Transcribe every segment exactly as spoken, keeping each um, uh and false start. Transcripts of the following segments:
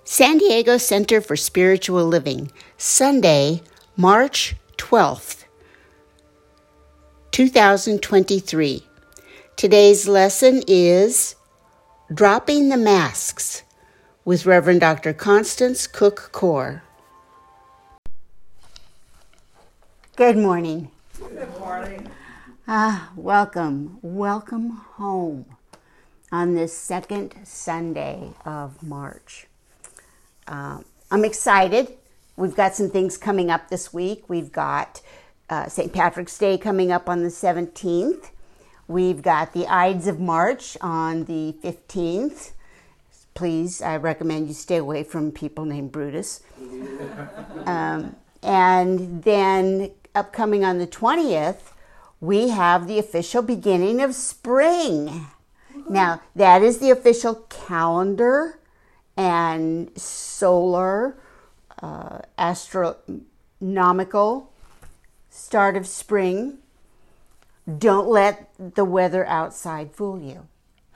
San Diego Center for Spiritual Living, Sunday, March twelfth, two thousand twenty-three. Today's lesson is Dropping the Masks with Reverend Doctor Constance Cook Core. Good morning. Good morning. Ah, welcome, welcome home on this second Sunday of March. Uh, I'm excited. We've got some things coming up this week. We've got uh, Saint Patrick's Day coming up on the seventeenth. We've got the Ides of March on the fifteenth. Please, I recommend you stay away from people named Brutus. um, and then upcoming on the twentieth, we have the official beginning of spring. Now, that is the official calendar and solar, uh, astronomical start of spring. Don't let the weather outside fool you.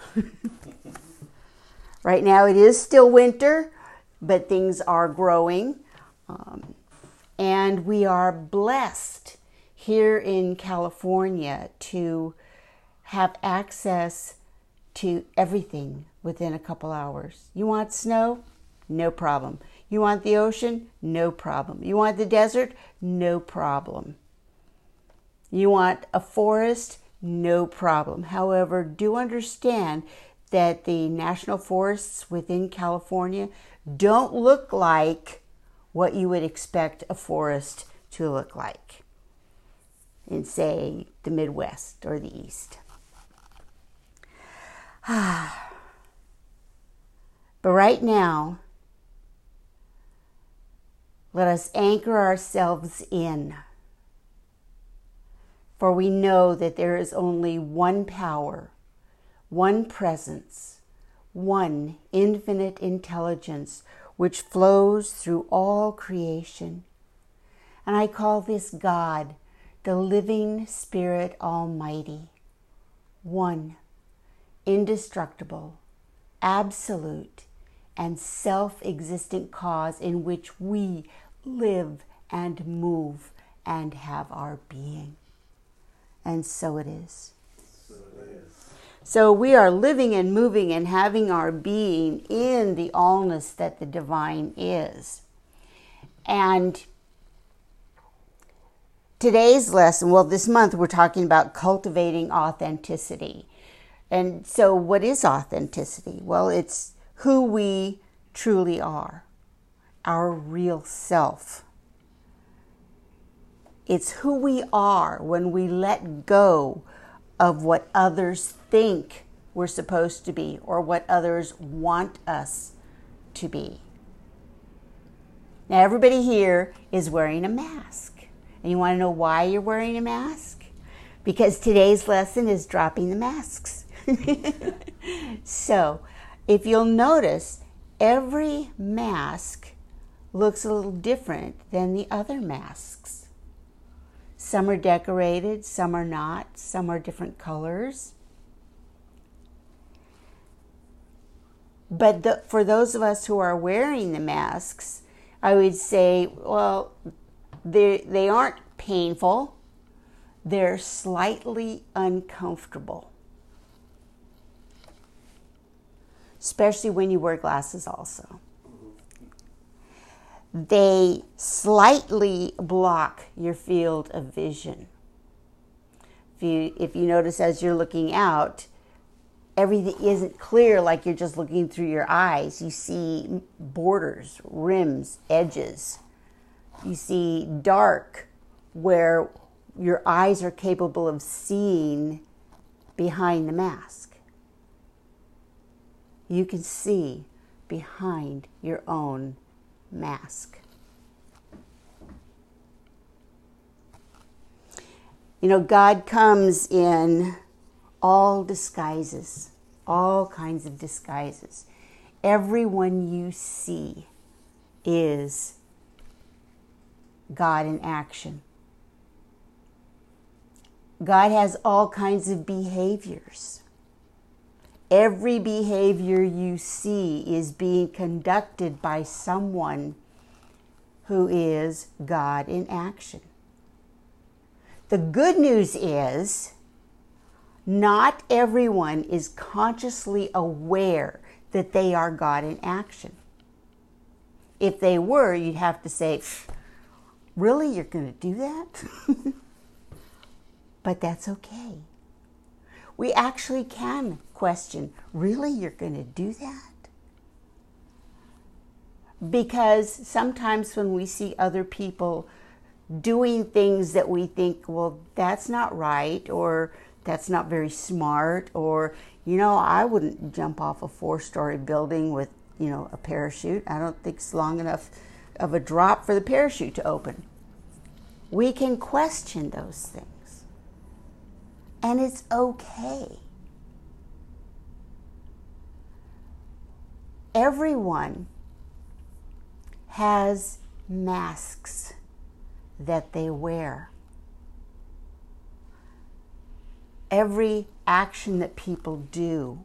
Right now it is still winter, but things are growing. Um, and we are blessed here in California to have access to everything within a couple hours. You want snow? No problem. You want the ocean? No problem. You want the desert? No problem. You want a forest? No problem. However, do understand that the national forests within California don't look like what you would expect a forest to look like in, say, the Midwest or the East. But right now, let us anchor ourselves in. For we know that there is only one power, one presence, one infinite intelligence which flows through all creation. And I call this God, the living Spirit Almighty, one, indestructible, absolute, and self-existent cause in which we live and move and have our being. And so it is. So it is. So we are living and moving and having our being in the allness that the divine is. And today's lesson, well, this month we're talking about cultivating authenticity. And so what is authenticity? Well, it's who we truly are, our real self. It's who we are when we let go of what others think we're supposed to be or what others want us to be. Now, everybody here is wearing a mask. And you want to know why you're wearing a mask? Because today's lesson is dropping the masks. So, if you'll notice, every mask looks a little different than the other masks. Some are decorated, some are not, some are different colors. But the, for those of us who are wearing the masks, I would say, well, they they aren't painful. They're slightly uncomfortable. Especially when you wear glasses also. They slightly block your field of vision. If you, if you notice as you're looking out, everything isn't clear like you're just looking through your eyes. You see borders, rims, edges. You see dark where your eyes are capable of seeing behind the mask. You can see behind your own mask. You know, God comes in all disguises, all kinds of disguises. Everyone you see is God in action. God has all kinds of behaviors. Every behavior you see is being conducted by someone who is God in action. The good news is not everyone is consciously aware that they are God in action. If they were, you'd have to say, really, you're going to do that? But that's okay. We actually can question, really, you're going to do that? Because sometimes when we see other people doing things that we think, well, that's not right, or that's not very smart, or, you know, I wouldn't jump off a four-story building with, you know, a parachute. I don't think it's long enough of a drop for the parachute to open. We can question those things. And it's okay. Everyone has masks that they wear. Every action that people do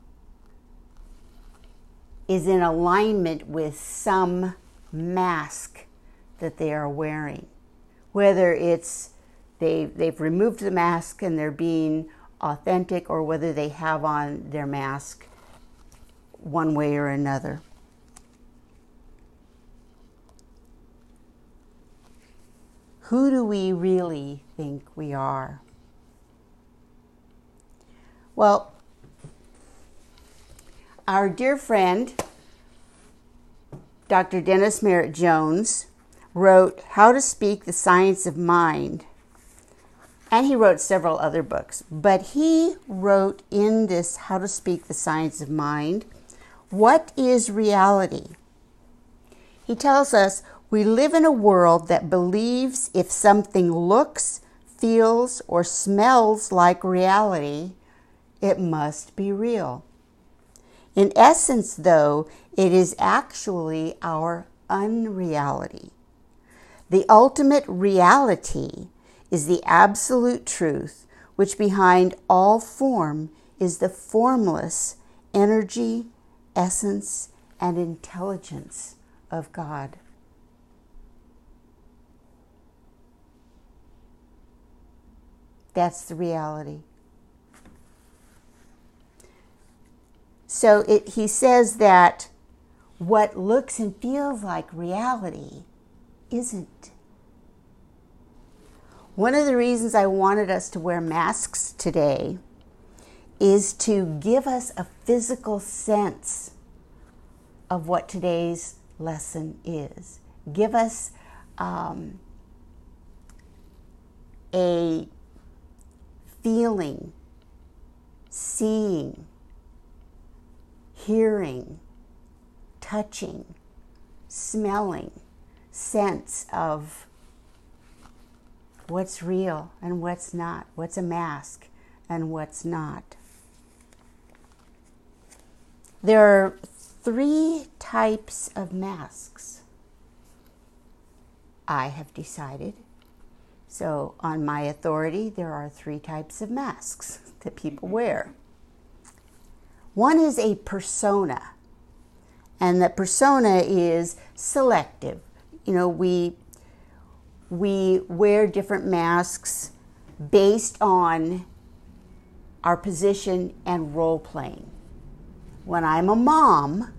is in alignment with some mask that they are wearing. Whether it's they, they've removed the mask and they're being authentic, or whether they have on their mask one way or another. Who do we really think we are? Well, our dear friend, Doctor Dennis Merritt Jones, wrote How to Speak the Science of Mind, and he wrote several other books. But he wrote in this How to Speak the Science of Mind, what is reality? He tells us we live in a world that believes if something looks, feels, or smells like reality, it must be real. In essence, though, it is actually our unreality. The ultimate reality is the absolute truth, which behind all form is the formless energy, essence, and intelligence of God. That's the reality. So it, he says that what looks and feels like reality isn't. One of the reasons I wanted us to wear masks today is to give us a physical sense of what today's lesson is. Give us um, a feeling, seeing, hearing, touching, smelling, sense of what's real and what's not, what's a mask and what's not. There are three types of masks, I have decided. So on my authority, there are three types of masks that people wear. One is a persona, and that persona is selective. You know, we we wear different masks based on our position and role playing. When I'm a mom,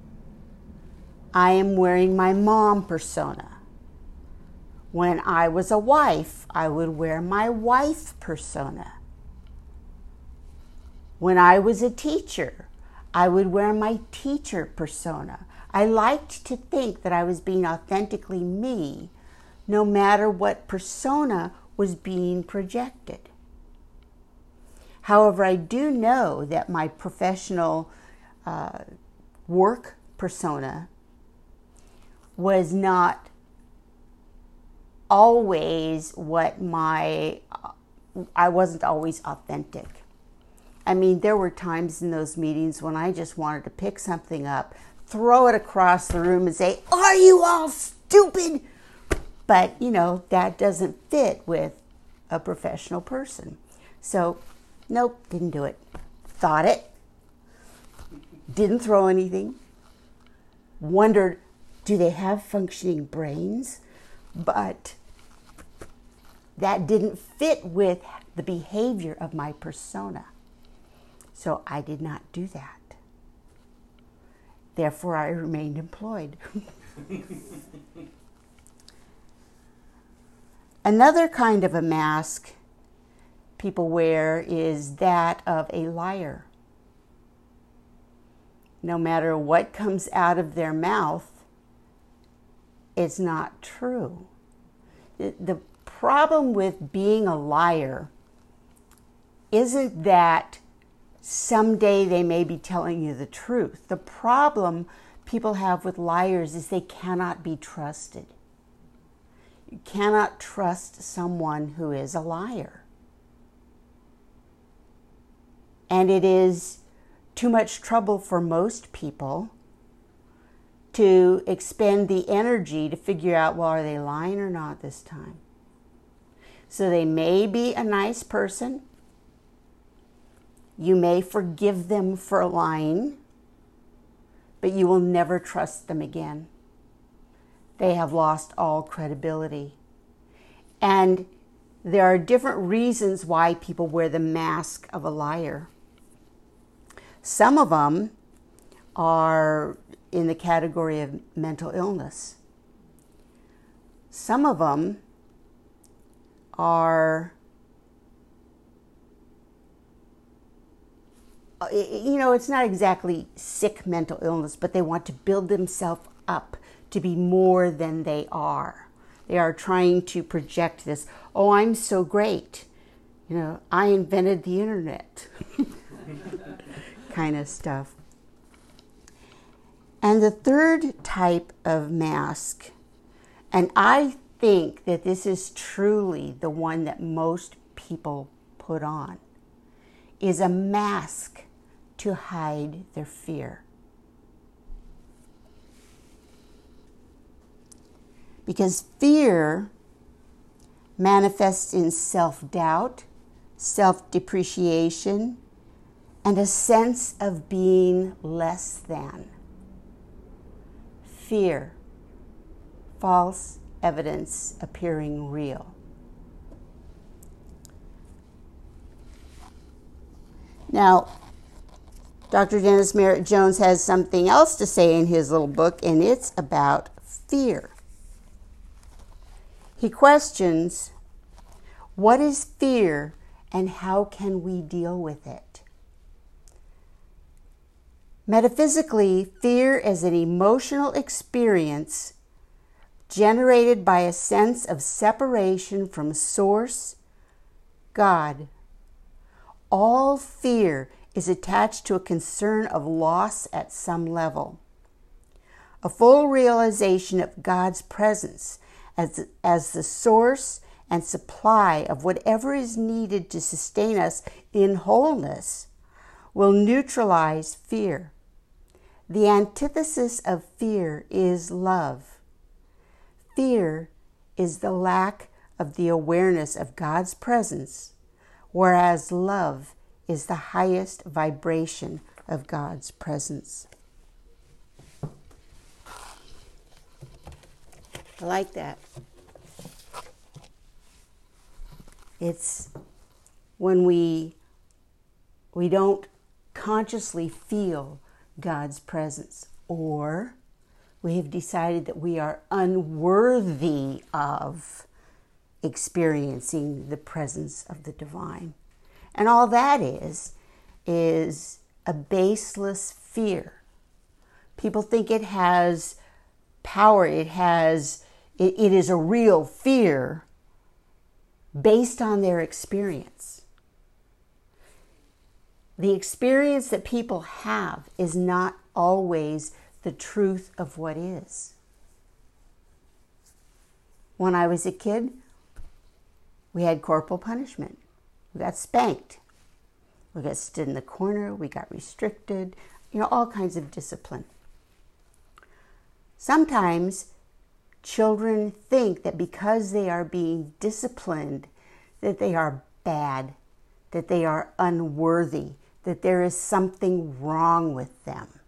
I am wearing my mom persona. When I was a wife, I would wear my wife persona. When I was a teacher, I would wear my teacher persona. I liked to think that I was being authentically me, no matter what persona was being projected. However, I do know that my professional uh, work persona was not always what my, I wasn't always authentic. I mean, there were times in those meetings when I just wanted to pick something up, throw it across the room and say, "Are you all stupid?" But, you know, that doesn't fit with a professional person. So, nope, didn't do it. Thought it, didn't throw anything, wondered, do they have functioning brains? But that didn't fit with the behavior of my persona. So I did not do that. Therefore, I remained employed. Another kind of a mask people wear is that of a liar. No matter what comes out of their mouth, it's not true. The problem with being a liar isn't that someday they may be telling you the truth. The problem people have with liars is they cannot be trusted. You cannot trust someone who is a liar. And it is too much trouble for most people to expend the energy to figure out, well, are they lying or not this time? So they may be a nice person. You may forgive them for lying, but you will never trust them again. They have lost all credibility. And there are different reasons why people wear the mask of a liar. Some of them are in the category of mental illness. Some of them are, you know, it's not exactly sick mental illness, but they want to build themselves up to be more than they are. They are trying to project this, oh, I'm so great. You know, I invented the internet. Kind of stuff. And the third type of mask, and I think that this is truly the one that most people put on, is a mask to hide their fear. Because fear manifests in self-doubt, self-depreciation, and a sense of being less than. Fear, false evidence appearing real. Now, Doctor Dennis Merritt Jones has something else to say in his little book, and it's about fear. He questions, what is fear and how can we deal with it? Metaphysically, fear is an emotional experience generated by a sense of separation from Source, God. All fear is attached to a concern of loss at some level. A full realization of God's presence as, as the source and supply of whatever is needed to sustain us in wholeness will neutralize fear. The antithesis of fear is love. Fear is the lack of the awareness of God's presence, whereas love is the highest vibration of God's presence. I like that. It's when we we don't consciously feel God's presence, or we have decided that we are unworthy of experiencing the presence of the divine. And all that is, is a baseless fear. People think it has power, it has, it, it is a real fear based on their experience. The experience that people have is not always the truth of what is. When I was a kid, we had corporal punishment. We got spanked. We got stood in the corner. We got restricted. You know, all kinds of discipline. Sometimes children think that because they are being disciplined, that they are bad, that they are unworthy, that there is something wrong with them.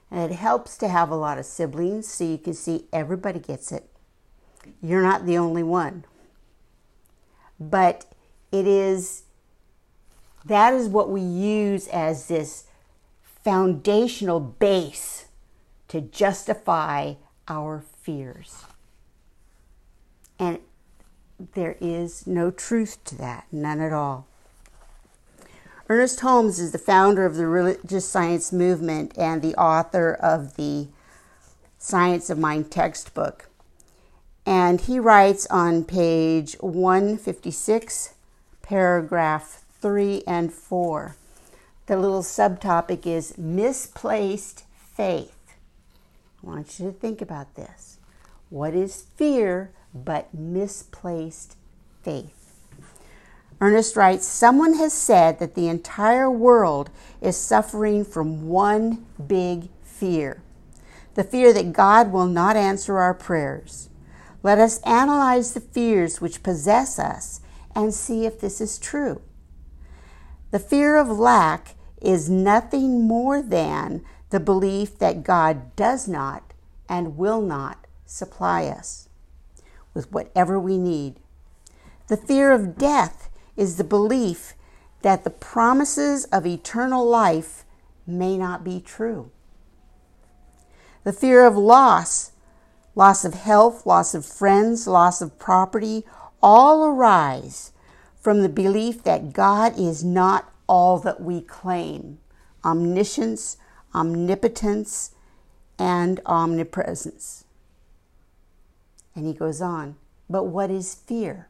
And it helps to have a lot of siblings so you can see everybody gets it. You're not the only one. But it is, that is what we use as this foundational base to justify our fears. And there is no truth to that, none at all. Ernest Holmes is the founder of the religious science movement and the author of the Science of Mind textbook. And he writes on page one fifty-six, paragraph three and four. The little subtopic is misplaced faith. I want you to think about this. What is fear but misplaced faith? Ernest writes, someone has said that the entire world is suffering from one big fear. The fear that God will not answer our prayers. Let us analyze the fears which possess us and see if this is true. The fear of lack is nothing more than the belief that God does not and will not supply us with whatever we need. The fear of death is the belief that the promises of eternal life may not be true. The fear of loss, loss of health, loss of friends, loss of property, all arise from the belief that God is not all that we claim: omniscience, omnipotence, and omnipresence. And he goes on, but what is fear?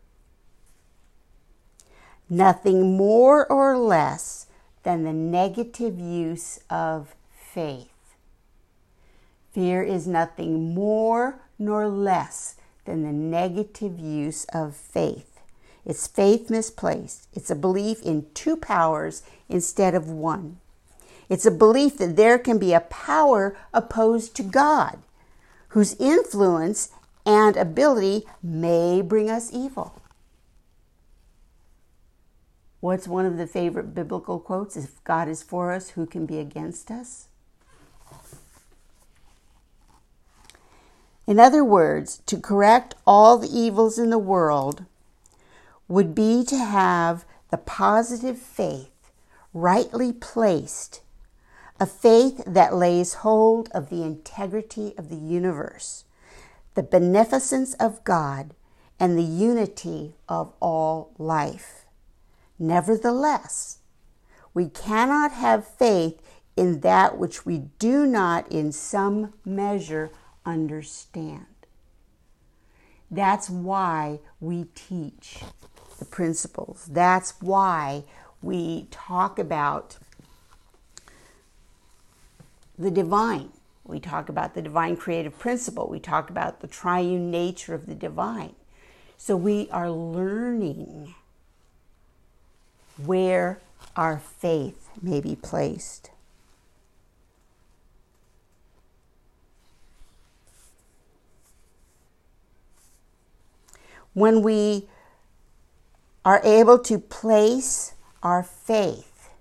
Nothing more or less than the negative use of faith. Fear is nothing more nor less than the negative use of faith. It's faith misplaced. It's a belief in two powers instead of one. It's a belief that there can be a power opposed to God, whose influence and ability may bring us evil. What's one of the favorite biblical quotes? If God is for us, who can be against us? In other words, to correct all the evils in the world would be to have the positive faith rightly placed, a faith that lays hold of the integrity of the universe, the beneficence of God, and the unity of all life. Nevertheless, we cannot have faith in that which we do not in some measure understand. That's why we teach the principles. That's why we talk about the divine. We talk about the divine creative principle. We talk about the triune nature of the divine. So we are learning where our faith may be placed. When we are able to place our faith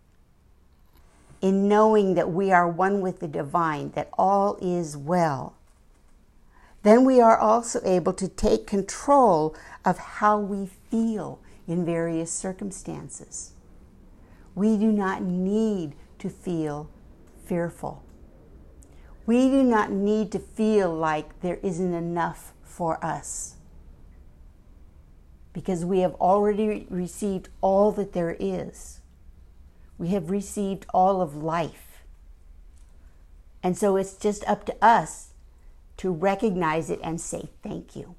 in knowing that we are one with the divine, that all is well, then we are also able to take control of how we feel in various circumstances. We do not need to feel fearful. We do not need to feel like there isn't enough for us, because we have already received all that there is. We have received all of life. And so it's just up to us to recognize it and say thank you.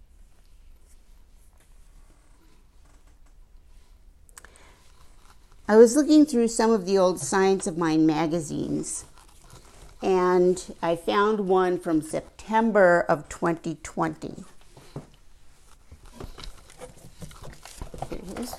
I was looking through some of the old Science of Mind magazines, and I found one from September of twenty twenty. Here it is.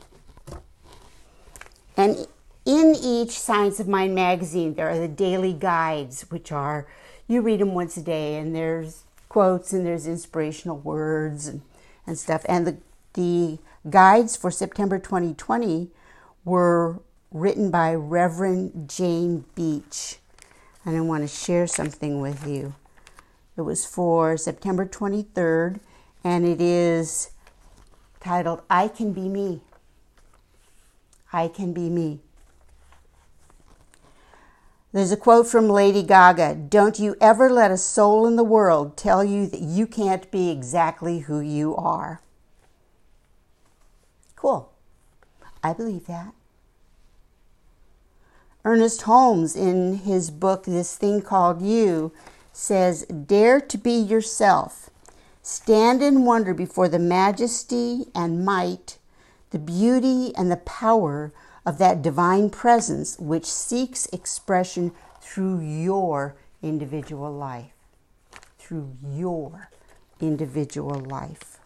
And in each Science of Mind magazine, there are the daily guides, which are, you read them once a day, and there's quotes and there's inspirational words and, and stuff. And the, the guides for September twenty twenty were written by Reverend Jane Beach. and I want to share something with you. It was for September twenty-third, and it is titled, I Can Be Me. I Can Be Me. There's a quote from Lady Gaga, don't you ever let a soul in the world tell you that you can't be exactly who you are. Cool. I believe that. Ernest Holmes, in his book, This Thing Called You, says, dare to be yourself. Stand in wonder before the majesty and might, the beauty and the power of that divine presence which seeks expression through your individual life. Through your individual life.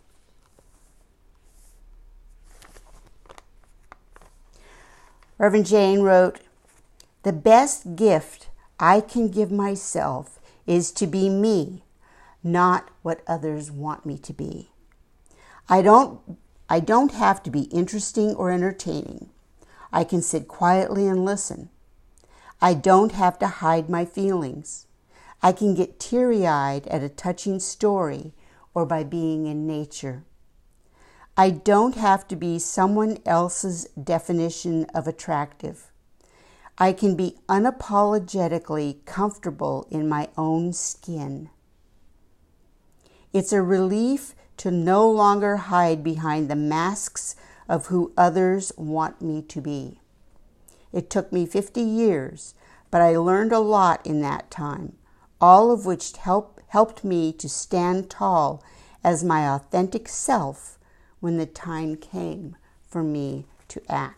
Reverend Jane wrote, the best gift I can give myself is to be me, not what others want me to be. I don't, I don't have to be interesting or entertaining. I can sit quietly and listen. I don't have to hide my feelings. I can get teary-eyed at a touching story or by being in nature. I don't have to be someone else's definition of attractive. I can be unapologetically comfortable in my own skin. It's a relief to no longer hide behind the masks of who others want me to be. It took me fifty years, but I learned a lot in that time, all of which help, helped me to stand tall as my authentic self when the time came for me to act.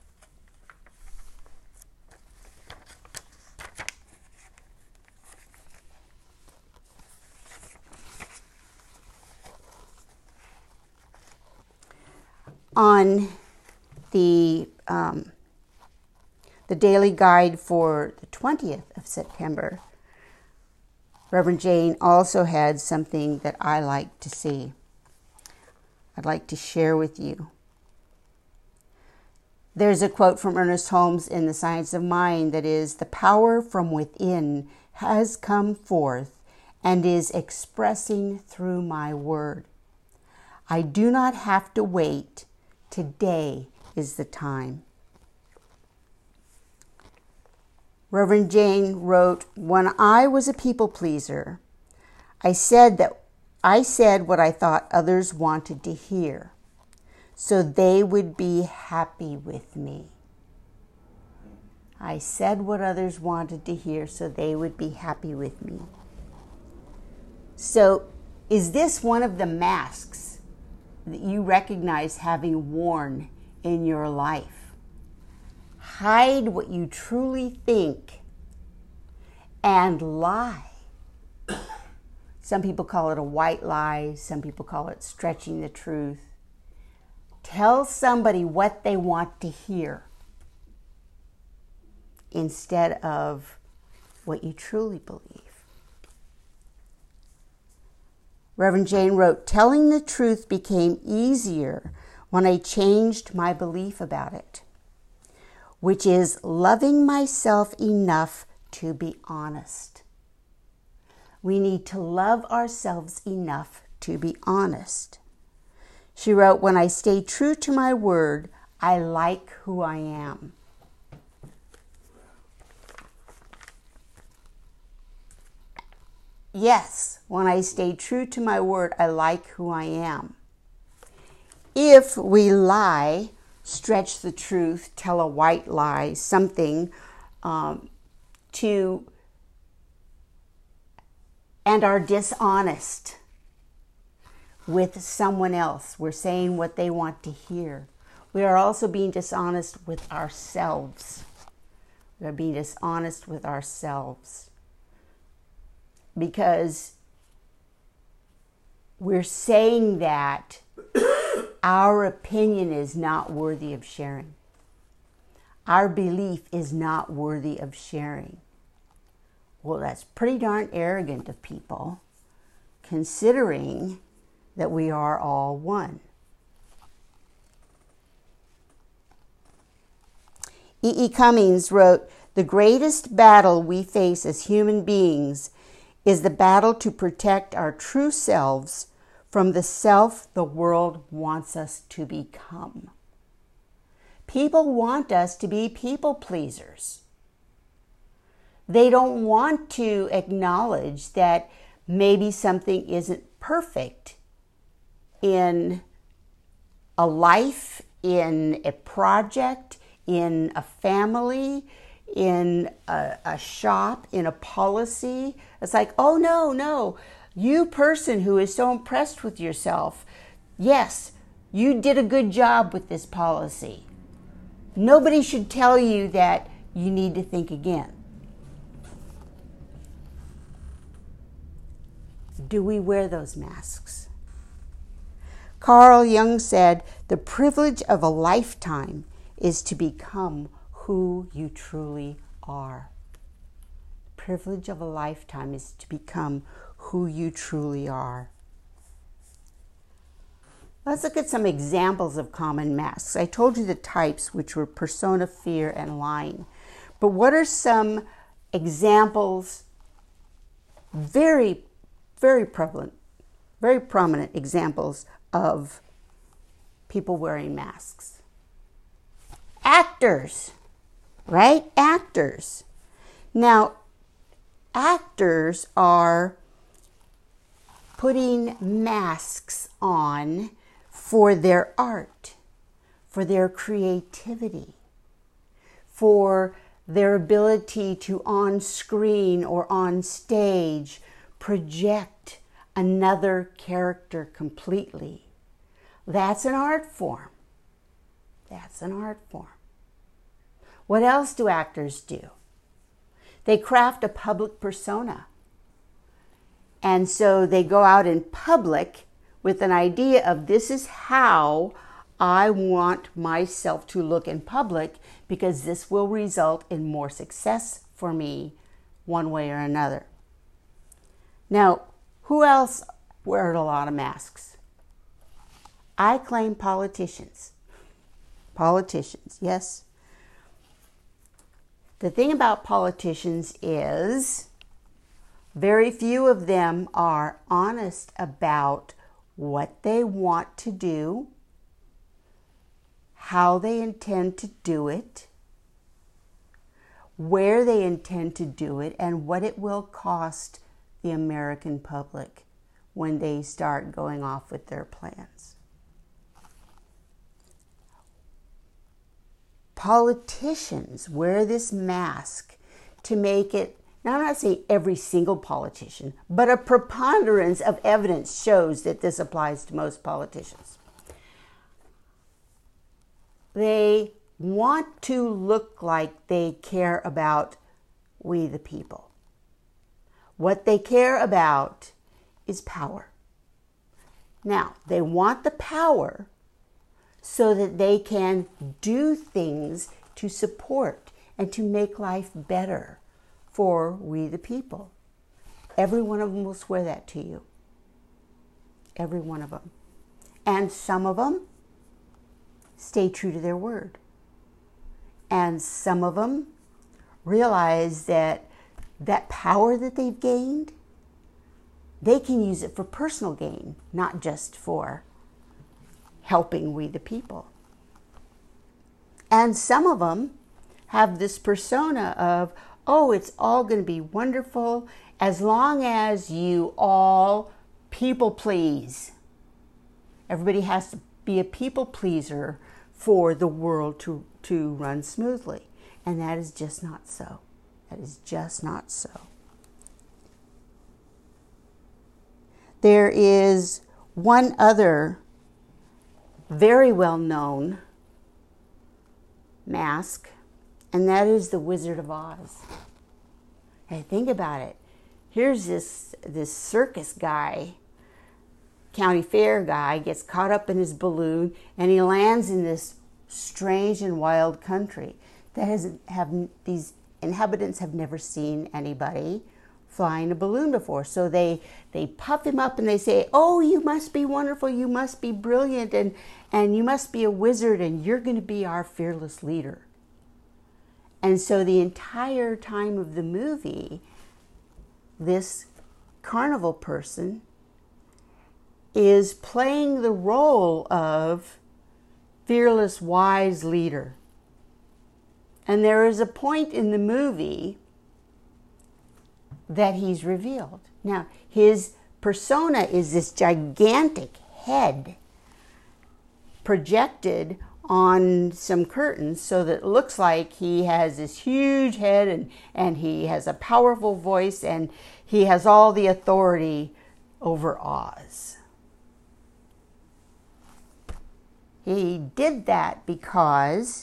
On the um, the daily guide for the twentieth of September, Reverend Jane also had something that I like to see. I'd like to share with you. There's a quote from Ernest Holmes in The Science of Mind that is, the power from within has come forth and is expressing through my word. I do not have to wait. Today is the time. Reverend Jane wrote, when I was a people pleaser, I said that I said what I thought others wanted to hear, so they would be happy with me. I said what others wanted to hear, so they would be happy with me. So, is this one of the masks that you recognize having worn in your life? Hide what you truly think and lie. Some people call it a white lie. Some people call it stretching the truth. Tell somebody what they want to hear instead of what you truly believe. Reverend Jane wrote, telling the truth became easier when I changed my belief about it, which is loving myself enough to be honest. We need to love ourselves enough to be honest. She wrote, when I stay true to my word, I like who I am. Yes, when I stay true to my word, I like who I am. If we lie, stretch the truth, tell a white lie, something um, to, and are dishonest with someone else, we're saying what they want to hear. We are also being dishonest with ourselves. We are being dishonest with ourselves. Because we're saying that our opinion is not worthy of sharing. Our belief is not worthy of sharing. Well, that's pretty darn arrogant of people, considering that we are all one. E E. Cummings wrote, The greatest battle we face as human beings is the battle to protect our true selves from the self the world wants us to become. People want us to be people pleasers. They don't want to acknowledge that maybe something isn't perfect in a life, in a project, in a family, in a, a shop, in a policy. It's like, oh no, no, you person who is so impressed with yourself, yes, you did a good job with this policy. Nobody should tell you that you need to think again. Do we wear those masks? Carl Jung said, the privilege of a lifetime is to become who you truly are. The privilege of a lifetime is to become who you truly are. Let's look at some examples of common masks. I told you the types, which were persona, fear, and lying. But what are some examples, very, very prevalent, very prominent examples of people wearing masks? Actors, right? Actors. Now, actors are putting masks on for their art, for their creativity, for their ability to on screen or on stage project another character completely. That's an art form. That's an art form. What else do actors do? They craft a public persona. And so they go out in public with an idea of, this is how I want myself to look in public, because this will result in more success for me one way or another. Now, who else wears a lot of masks? I claim politicians. Politicians, yes. The thing about politicians is very few of them are honest about what they want to do, how they intend to do it, where they intend to do it, and what it will cost the American public when they start going off with their plans. Politicians wear this mask to make it, now I'm not saying every single politician, but a preponderance of evidence shows that this applies to most politicians. They want to look like they care about we the people. What they care about is power. Now, they want the power so that they can do things to support and to make life better for we the people. Every one of them will swear that to you. Every one of them. And some of them stay true to their word. And some of them realize that that power that they've gained, they can use it for personal gain, not just for helping we the people. And some of them have this persona of, oh, it's all going to be wonderful as long as you all people please. Everybody has to be a people pleaser for the world to, to run smoothly. And that is just not so. That is just not so. There is one other very well-known mask, and that is the Wizard of Oz. Hey, think about it. Here's this, this circus guy, county fair guy, gets caught up in his balloon, and he lands in this strange and wild country that has have these inhabitants have never seen anybody flying a balloon before. So they they puff him up and they say, oh, you must be wonderful, you must be brilliant, and and you must be a wizard, and you're going to be our fearless leader. And so the entire time of the movie, this carnival person is playing the role of fearless, wise leader. And there is a point in the movie that he's revealed. Now, his persona is this gigantic head projected on some curtains so that it looks like he has this huge head and, and he has a powerful voice and he has all the authority over Oz. He did that because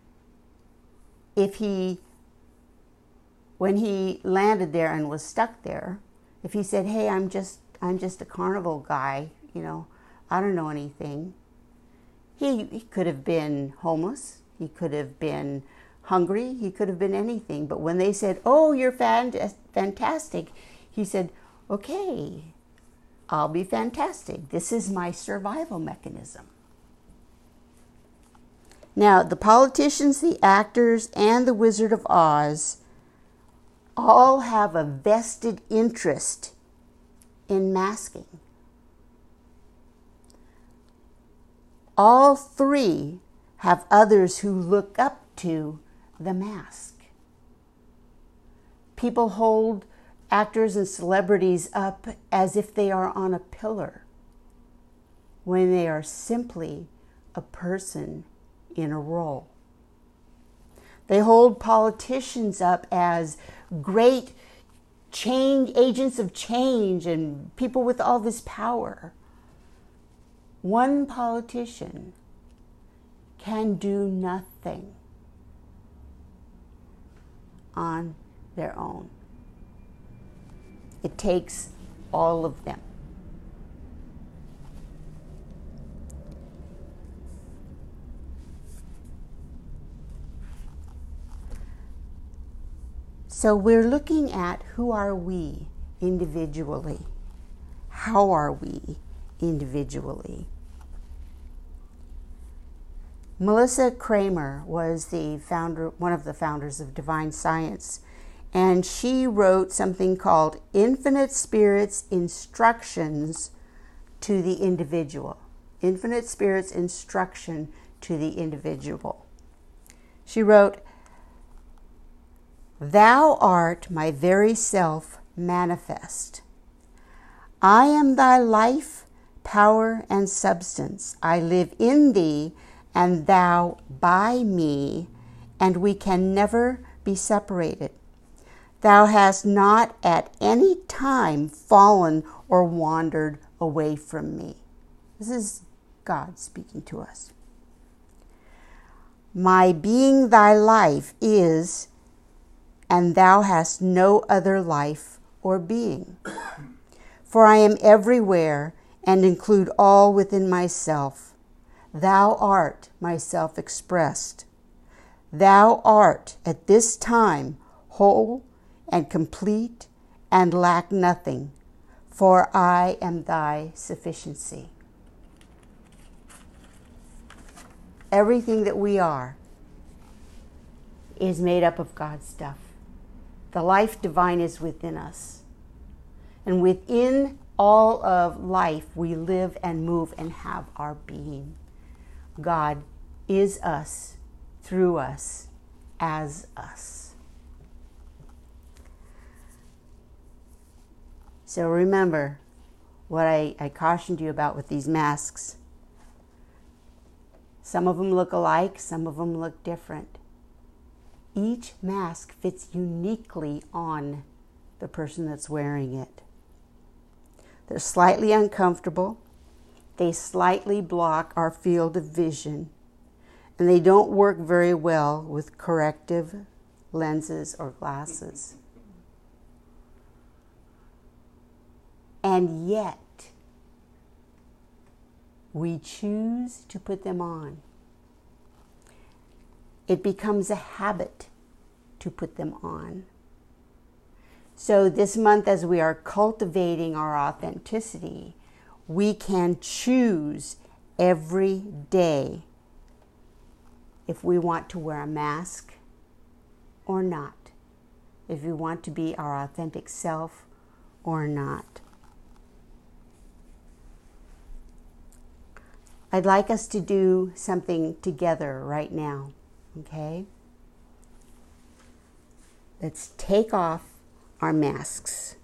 if he, when he landed there and was stuck there, if he said, hey, I'm just, I'm just a carnival guy, you know, I don't know anything, he, he could have been homeless, he could have been hungry, he could have been anything. But when they said, oh, you're fant- fantastic, he said, okay, I'll be fantastic. This is my survival mechanism. Now, the politicians, the actors, and the Wizard of Oz all have a vested interest in masking. All three have others who look up to the mask. People hold actors and celebrities up as if they are on a pillar, when they are simply a person in a role. They hold politicians up as great change agents of change and people with all this power. One politician can do nothing on their own. It takes all of them. So we're looking at who are we individually? How are we individually? Melissa Kramer was the founder, one of the founders of Divine Science, and she wrote something called Infinite Spirit's Instructions to the Individual. Infinite Spirit's Instruction to the Individual. She wrote, Thou art my very self manifest. I am thy life, power, and substance. I live in thee, and thou by me, and we can never be separated. Thou hast not at any time fallen or wandered away from me. This is God speaking to us. My being thy life is, and thou hast no other life or being. For I am everywhere and include all within myself. Thou art myself expressed. Thou art at this time whole and complete and lack nothing, for I am thy sufficiency. Everything that we are is made up of God's stuff. The life divine is within us. And within all of life, we live and move and have our being. God is us, through us, as us. So remember what I, I cautioned you about with these masks. Some of them look alike, some of them look different. Each mask fits uniquely on the person that's wearing it. They're slightly uncomfortable. They slightly block our field of vision. And they don't work very well with corrective lenses or glasses. And yet, we choose to put them on. It becomes a habit to put them on. So this month, as we are cultivating our authenticity, we can choose every day if we want to wear a mask or not. If we want to be our authentic self or not. I'd like us to do something together right now, okay? Let's take off our masks.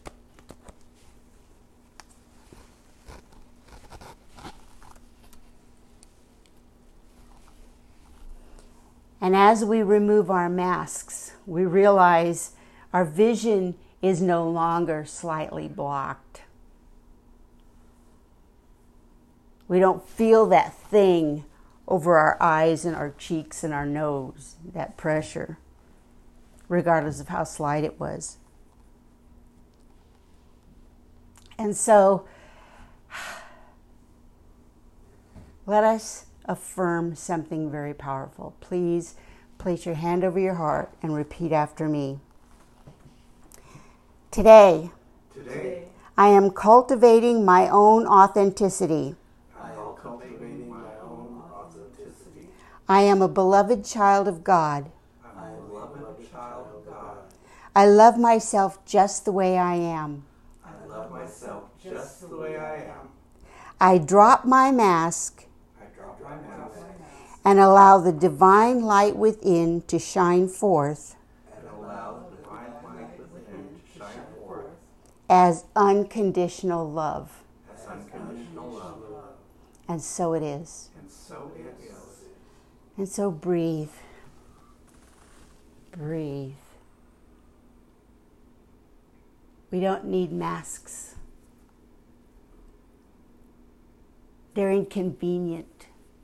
And as we remove our masks, we realize our vision is no longer slightly blocked. We don't feel that thing over our eyes and our cheeks and our nose, that pressure, regardless of how slight it was. And so, let us affirm something very powerful. Please place your hand over your heart and repeat after me. Today, Today, I am cultivating my own authenticity. I am cultivating my own authenticity. I am a beloved child of God. I am a beloved child of God. I love myself just the way I am. I love myself just the way I am. I drop my mask I drop my mask and allow the divine light within to shine forth and allow the divine light within to shine forth as unconditional love. as unconditional love. And so it is. And so it is. And so breathe. Breathe. We don't need masks. They're inconvenient.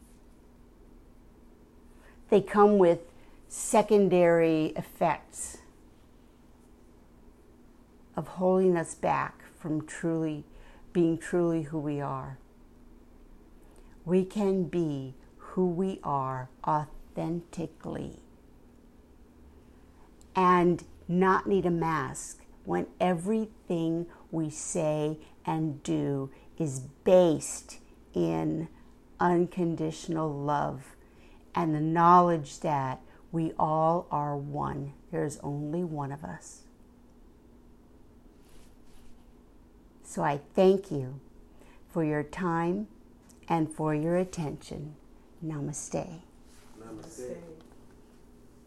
They come with secondary effects of holding us back from truly being truly who we are. We can be who we are authentically and not need a mask when everything we say and do is based in unconditional love and the knowledge that we all are one. There's only one of us. So I thank you for your time and for your attention. Namaste. Namaste.